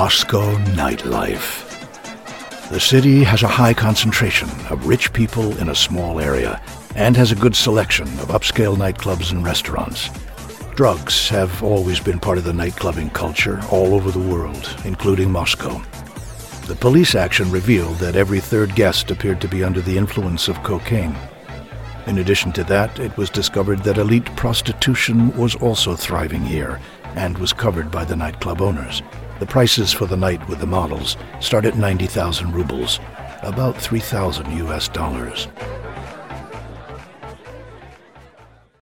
Moscow nightlife. The city has a high concentration of rich people in a small area and has a good selection of upscale nightclubs and restaurants. Drugs have always been part of the nightclubbing culture all over the world, including Moscow. The police action revealed that every third guest appeared to be under the influence of cocaine. In addition to that, it was discovered that elite prostitution was also thriving here and was covered by the nightclub owners. The prices for the night with the models start at 90,000 rubles, about $3,000 US.